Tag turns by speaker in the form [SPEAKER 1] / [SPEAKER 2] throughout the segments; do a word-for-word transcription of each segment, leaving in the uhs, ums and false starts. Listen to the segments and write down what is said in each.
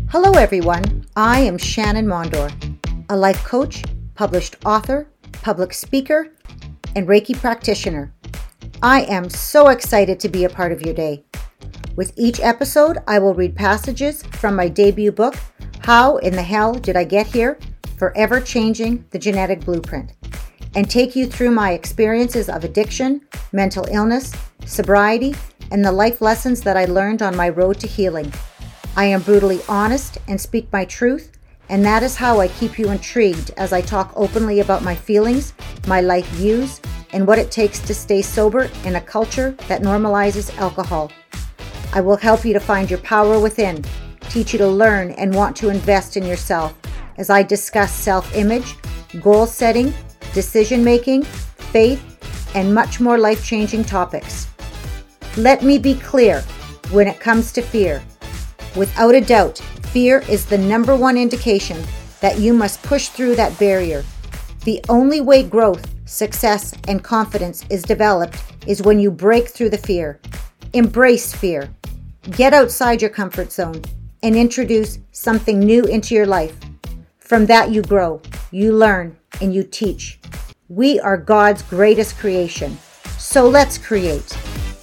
[SPEAKER 1] Hello everyone, I am Shannon Mondor, a life coach, published author, public speaker, and Reiki practitioner. I am so excited to be a part of your day. With each episode, I will read passages from my debut book, How in the Hell Did I Get Here? Forever Changing the Genetic Blueprint, and take you through my experiences of addiction, mental illness, sobriety, and the life lessons that I learned on my road to healing. I am brutally honest and speak my truth, and that is how I keep you intrigued as I talk openly about my feelings, my life views, and what it takes to stay sober in a culture that normalizes alcohol. I will help you to find your power within, teach you to learn and want to invest in yourself as I discuss self-image, goal setting, decision-making, faith, and much more life-changing topics. Let me be clear when it comes to fear. Without a doubt, fear is the number one indication that you must push through that barrier. The only way growth, success, and confidence is developed is when you break through the fear. Embrace fear. Get outside your comfort zone and introduce something new into your life. From that you grow, you learn, and you teach. We are God's greatest creation. So let's create.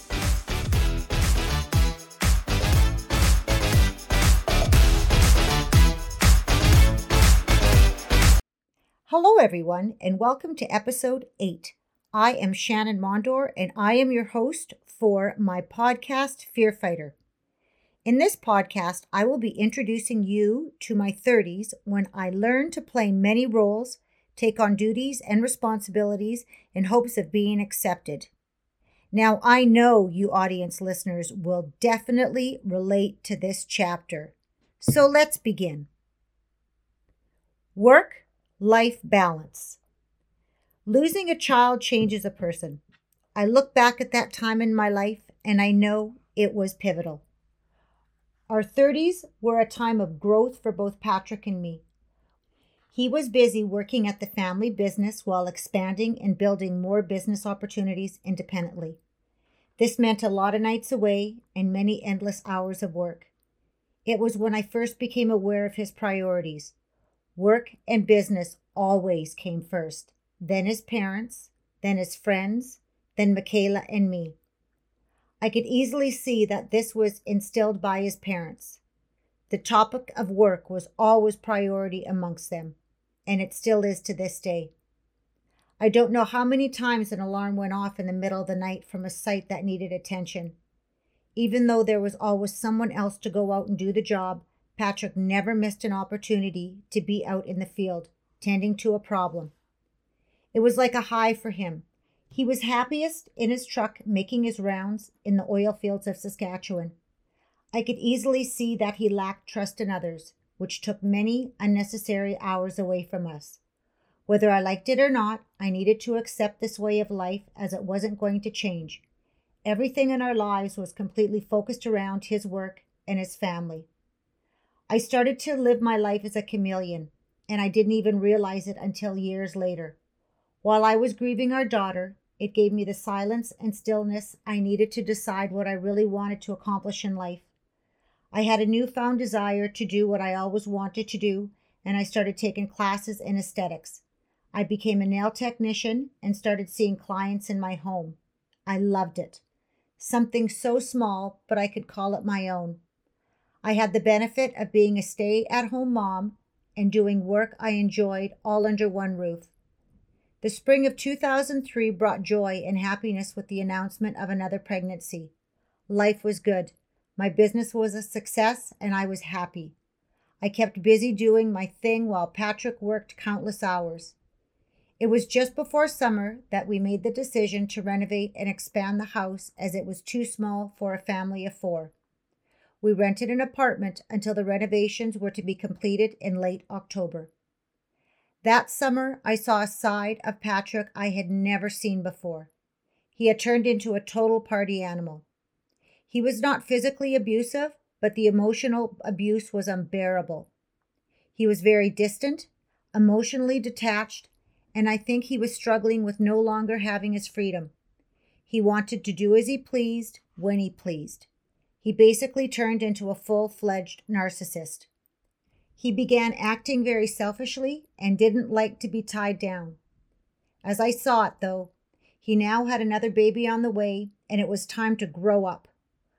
[SPEAKER 1] Hello everyone, and welcome to episode eight. I am Shannon Mondor, and I am your host for my podcast, Fear Fighter. In this podcast, I will be introducing you to my thirties when I learned to play many roles, take on duties and responsibilities in hopes of being accepted. Now, I know you audience listeners will definitely relate to this chapter. So let's begin. Work-life balance. Losing a child changes a person. I look back at that time in my life and I know it was pivotal. Our thirties were a time of growth for both Patrick and me. He was busy working at the family business while expanding and building more business opportunities independently. This meant a lot of nights away and many endless hours of work. It was when I first became aware of his priorities. Work and business always came first, then his parents, then his friends, then Michaela and me. I could easily see that this was instilled by his parents. The topic of work was always priority amongst them, and it still is to this day. I don't know how many times an alarm went off in the middle of the night from a site that needed attention. Even though there was always someone else to go out and do the job, Patrick never missed an opportunity to be out in the field, tending to a problem. It was like a high for him. He was happiest in his truck making his rounds in the oil fields of Saskatchewan. I could easily see that he lacked trust in others, which took many unnecessary hours away from us. Whether I liked it or not, I needed to accept this way of life as it wasn't going to change. Everything in our lives was completely focused around his work and his family. I started to live my life as a chameleon, and I didn't even realize it until years later. While I was grieving our daughter, it gave me the silence and stillness I needed to decide what I really wanted to accomplish in life. I had a newfound desire to do what I always wanted to do, and I started taking classes in aesthetics. I became a nail technician and started seeing clients in my home. I loved it. Something so small, but I could call it my own. I had the benefit of being a stay-at-home mom and doing work I enjoyed all under one roof. The spring of two thousand three brought joy and happiness with the announcement of another pregnancy. Life was good. My business was a success, and I was happy. I kept busy doing my thing while Patrick worked countless hours. It was just before summer that we made the decision to renovate and expand the house as it was too small for a family of four. We rented an apartment until the renovations were to be completed in late October. That summer, I saw a side of Patrick I had never seen before. He had turned into a total party animal. He was not physically abusive, but the emotional abuse was unbearable. He was very distant, emotionally detached, and I think he was struggling with no longer having his freedom. He wanted to do as he pleased, when he pleased. He basically turned into a full-fledged narcissist. He began acting very selfishly and didn't like to be tied down. As I saw it, though, he now had another baby on the way, and it was time to grow up.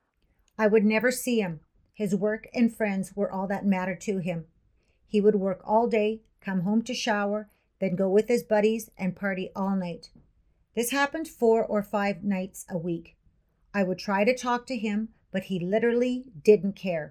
[SPEAKER 1] I would never see him. His work and friends were all that mattered to him. He would work all day, come home to shower, then go with his buddies and party all night. This happened four or five nights a week. I would try to talk to him, but he literally didn't care.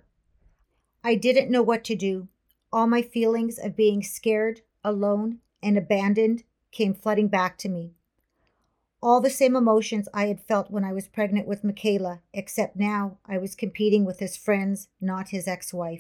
[SPEAKER 1] I didn't know what to do. All my feelings of being scared, alone, and abandoned came flooding back to me. All the same emotions I had felt when I was pregnant with Michaela, except now I was competing with his friends, not his ex-wife.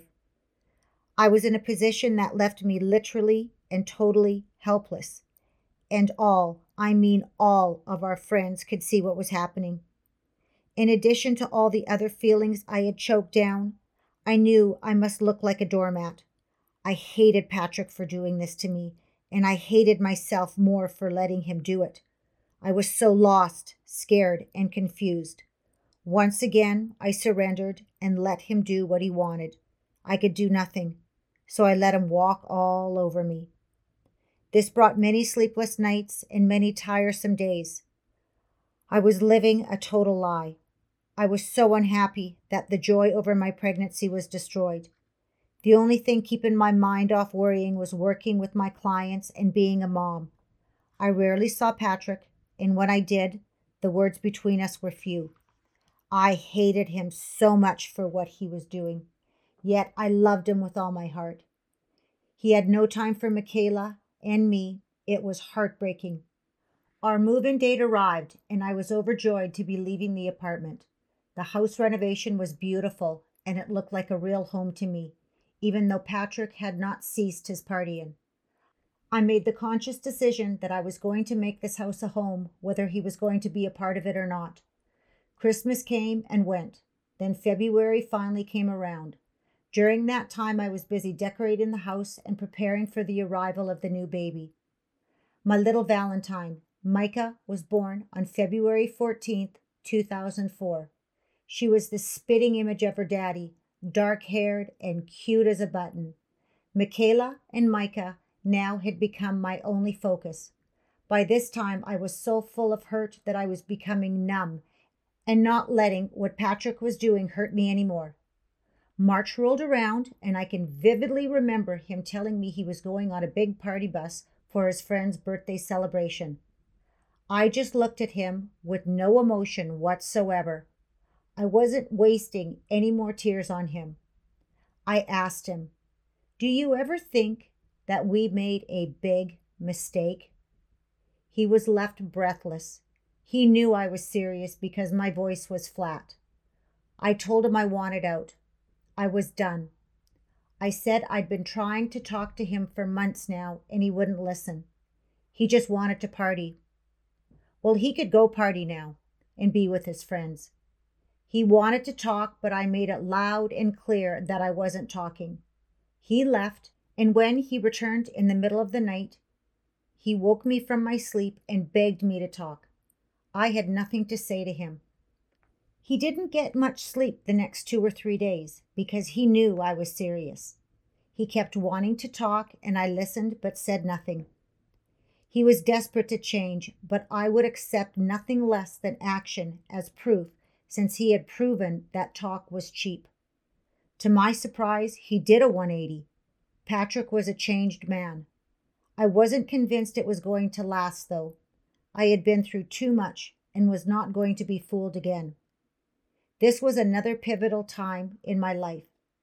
[SPEAKER 1] I was in a position that left me literally and totally helpless. And all, I mean all, of our friends could see what was happening. In addition to all the other feelings I had choked down, I knew I must look like a doormat. I hated Patrick for doing this to me, and I hated myself more for letting him do it. I was so lost, scared, and confused. Once again, I surrendered and let him do what he wanted. I could do nothing, so I let him walk all over me. This brought many sleepless nights and many tiresome days. I was living a total lie. I was so unhappy that the joy over my pregnancy was destroyed. The only thing keeping my mind off worrying was working with my clients and being a mom. I rarely saw Patrick, and when I did, the words between us were few. I hated him so much for what he was doing, yet I loved him with all my heart. He had no time for Michaela and me. It was heartbreaking. Our move-in date arrived, and I was overjoyed to be leaving the apartment. The house renovation was beautiful, and it looked like a real home to me, even though Patrick had not ceased his partying. I made the conscious decision that I was going to make this house a home, whether he was going to be a part of it or not. Christmas came and went. Then February finally came around. During that time, I was busy decorating the house and preparing for the arrival of the new baby. My little Valentine, Micah, was born on February fourteenth, two thousand four. She was the spitting image of her daddy, dark-haired and cute as a button. Michaela and Micah now had become my only focus. By this time, I was so full of hurt that I was becoming numb and not letting what Patrick was doing hurt me anymore. March rolled around, and I can vividly remember him telling me he was going on a big party bus for his friend's birthday celebration. I just looked at him with no emotion whatsoever. I wasn't wasting any more tears on him. I asked him, "Do you ever think that we made a big mistake?" He was left breathless. He knew I was serious because my voice was flat. I told him I wanted out. I was done. I said I'd been trying to talk to him for months now, and he wouldn't listen. He just wanted to party. Well, he could go party now and be with his friends. He wanted to talk, but I made it loud and clear that I wasn't talking. He left, and when he returned in the middle of the night, he woke me from my sleep and begged me to talk. I had nothing to say to him. He didn't get much sleep the next two or three days because he knew I was serious. He kept wanting to talk, and I listened but said nothing. He was desperate to change, but I would accept nothing less than action as proof, since he had proven that talk was cheap. To my surprise, he did a one eighty. Patrick was a changed man. I wasn't convinced it was going to last, though. I had been through too much and was not going to be fooled again. This was another pivotal time in my life.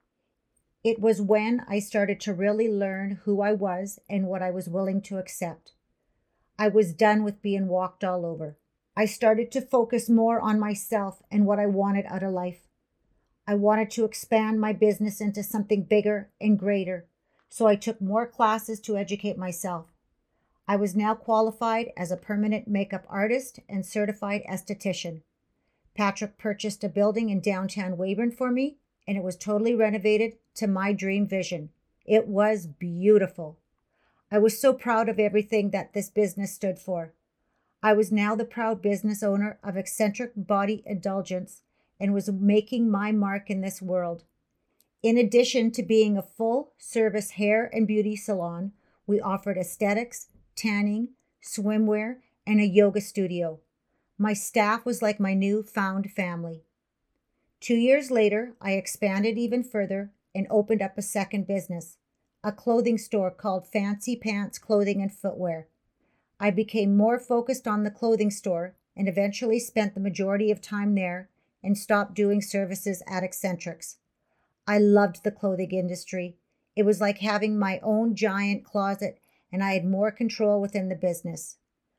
[SPEAKER 1] It was when I started to really learn who I was and what I was willing to accept. I was done with being walked all over. I started to focus more on myself and what I wanted out of life. I wanted to expand my business into something bigger and greater, so I took more classes to educate myself. I was now qualified as a permanent makeup artist and certified esthetician. Patrick purchased a building in downtown Weyburn for me, and it was totally renovated to my dream vision. It was beautiful. I was so proud of everything that this business stood for. I was now the proud business owner of Eccentric Body Indulgence and was making my mark in this world. In addition to being a full-service hair and beauty salon, we offered aesthetics, tanning, swimwear, and a yoga studio. My staff was like my new-found family. Two years later, I expanded even further and opened up a second business, a clothing store called Fancy Pants Clothing and Footwear. I became more focused on the clothing store and eventually spent the majority of time there and stopped doing services at Eccentrics. I loved the clothing industry. It was like having my own giant closet, and I had more control within the business.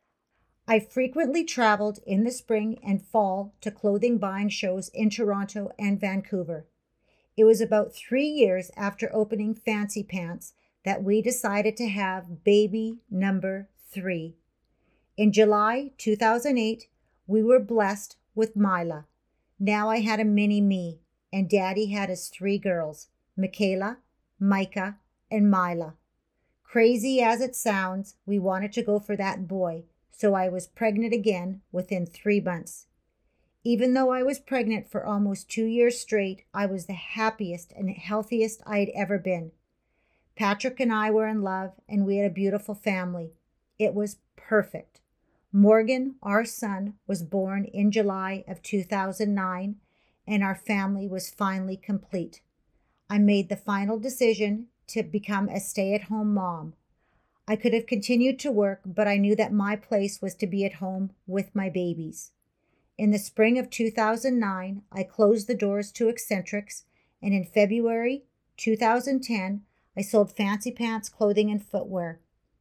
[SPEAKER 1] I frequently traveled in the spring and fall to clothing buying shows in Toronto and Vancouver. It was about three years after opening Fancy Pants that we decided to have baby number three. In July two thousand eight, we were blessed with Mila. Now I had a mini me, and Daddy had his three girls, Michaela, Micah, and Mila. Crazy as it sounds, we wanted to go for that boy, so I was pregnant again within three months. Even though I was pregnant for almost two years straight, I was the happiest and healthiest I had ever been. Patrick and I were in love, and we had a beautiful family. It was perfect. Morgan, our son, was born in July of two thousand nine, and our family was finally complete. I made the final decision to become a stay-at-home mom. I could have continued to work, but I knew that my place was to be at home with my babies. In the spring of two thousand nine, I closed the doors to Eccentrics, and in February two thousand ten, I sold Fancy Pants Clothing and Footwear.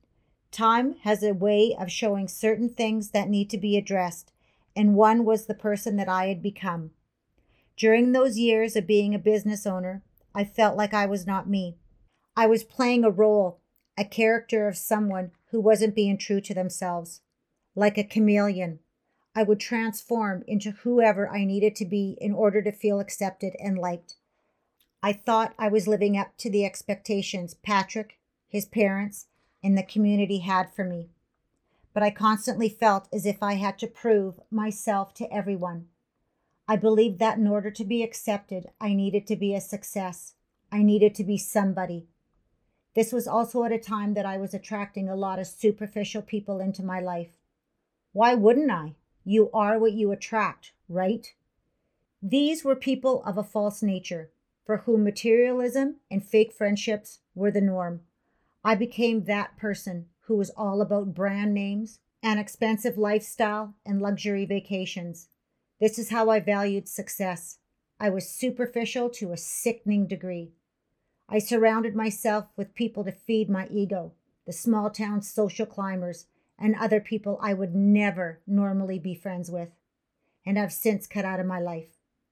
[SPEAKER 1] Time has a way of showing certain things that need to be addressed, and one was the person that I had become. During those years of being a business owner, I felt like I was not me. I was playing a role, a character of someone who wasn't being true to themselves. Like a chameleon, I would transform into whoever I needed to be in order to feel accepted and liked. I thought I was living up to the expectations Patrick, his parents, and the community had for me. But I constantly felt as if I had to prove myself to everyone. I believed that in order to be accepted, I needed to be a success. I needed to be somebody. This was also at a time that I was attracting a lot of superficial people into my life. Why wouldn't I? You are what you attract, right? These were people of a false nature, for whom materialism and fake friendships were the norm. I became that person who was all about brand names, an expensive lifestyle, and luxury vacations. This is how I valued success. I was superficial to a sickening degree. I surrounded myself with people to feed my ego, the small town social climbers, and other people I would never normally be friends with, and I've since cut out of my life.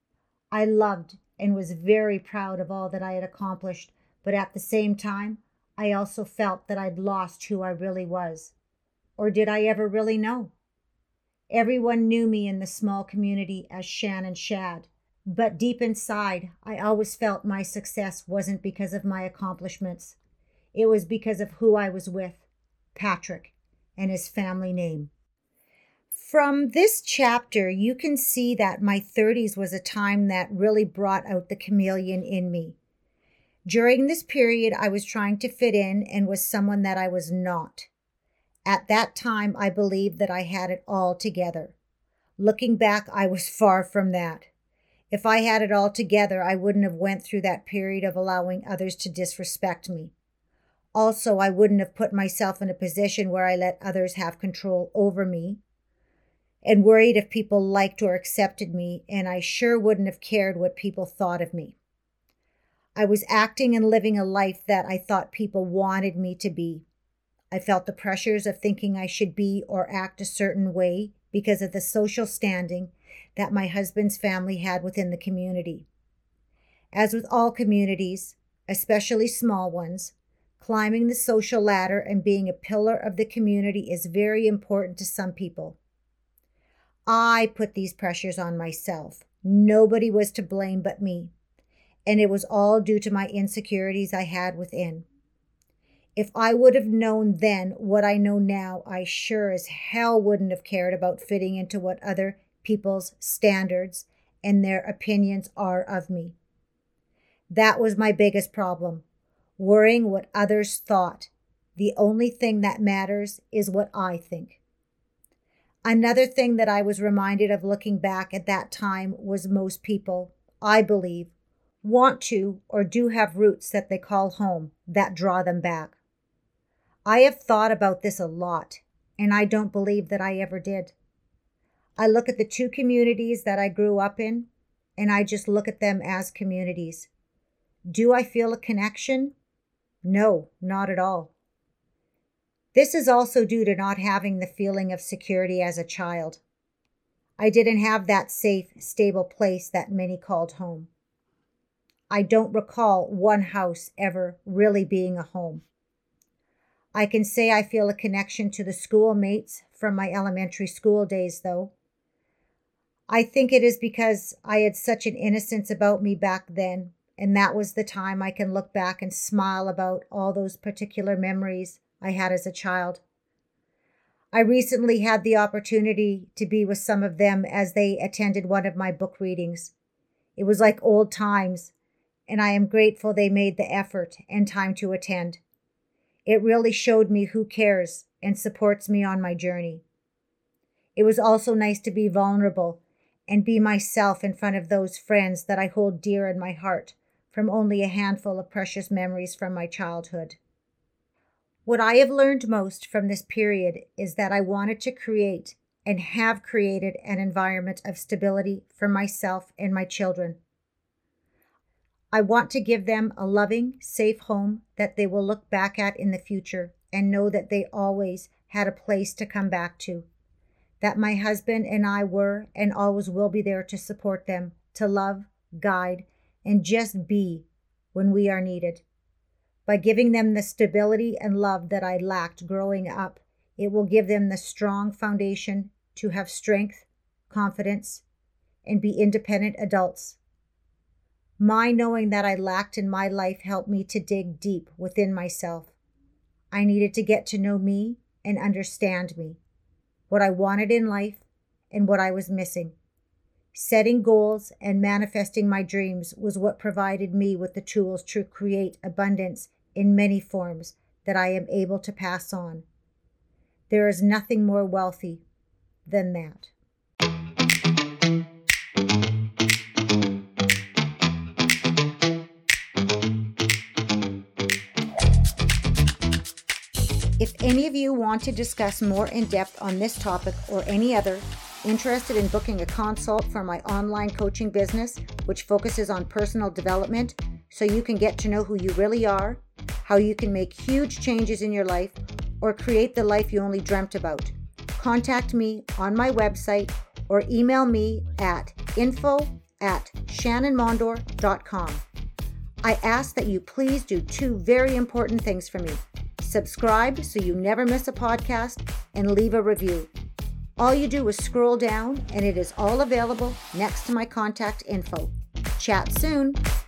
[SPEAKER 1] I loved and was very proud of all that I had accomplished, but at the same time, I also felt that I'd lost who I really was. Or did I ever really know? Everyone knew me in the small community as Shannon Shad, but deep inside, I always felt my success wasn't because of my accomplishments. It was because of who I was with, Patrick, and his family name. From this chapter, you can see that my thirties was a time that really brought out the chameleon in me. During this period, I was trying to fit in and was someone that I was not. At that time, I believed that I had it all together. Looking back, I was far from that. If I had it all together, I wouldn't have went through that period of allowing others to disrespect me. Also, I wouldn't have put myself in a position where I let others have control over me and worried if people liked or accepted me, and I sure wouldn't have cared what people thought of me. I was acting and living a life that I thought people wanted me to be. I felt the pressures of thinking I should be or act a certain way because of the social standing that my husband's family had within the community. As with all communities, especially small ones, climbing the social ladder and being a pillar of the community is very important to some people. I put these pressures on myself. Nobody was to blame but me. And it was all due to my insecurities I had within. If I would have known then what I know now, I sure as hell wouldn't have cared about fitting into what other people's standards and their opinions are of me. That was my biggest problem, worrying what others thought. The only thing that matters is what I think. Another thing that I was reminded of looking back at that time was most people, I believe, want to or do have roots that they call home that draw them back. I have thought about this a lot, and I don't believe that I ever did. I look at the two communities that I grew up in, and I just look at them as communities. Do I feel a connection? No, not at all. This is also due to not having the feeling of security as a child. I didn't have that safe, stable place that many called home. I don't recall one house ever really being a home. I can say I feel a connection to the schoolmates from my elementary school days, though. I think it is because I had such an innocence about me back then, and that was the time I can look back and smile about all those particular memories I had as a child. I recently had the opportunity to be with some of them as they attended one of my book readings. It was like old times, and I am grateful they made the effort and time to attend. It really showed me who cares and supports me on my journey. It was also nice to be vulnerable and be myself in front of those friends that I hold dear in my heart from only a handful of precious memories from my childhood. What I have learned most from this period is that I wanted to create and have created an environment of stability for myself and my children. I want to give them a loving, safe home that they will look back at in the future and know that they always had a place to come back to, that my husband and I were and always will be there to support them, to love, guide, and just be when we are needed. By giving them the stability and love that I lacked growing up, it will give them the strong foundation to have strength, confidence, and be independent adults. My knowing that I lacked in my life helped me to dig deep within myself. I needed to get to know me and understand me, what I wanted in life and what I was missing. Setting goals and manifesting my dreams was what provided me with the tools to create abundance in many forms that I am able to pass on. There is nothing more wealthy than that. If any of you want to discuss more in depth on this topic or any other, interested in booking a consult for my online coaching business, which focuses on personal development so you can get to know who you really are, how you can make huge changes in your life, or create the life you only dreamt about, contact me on my website or email me at info at shannon mondor dot com. I ask that you please do two very important things for me. Subscribe so you never miss a podcast, and leave a review. All you do is scroll down and it is all available next to my contact info. Chat soon.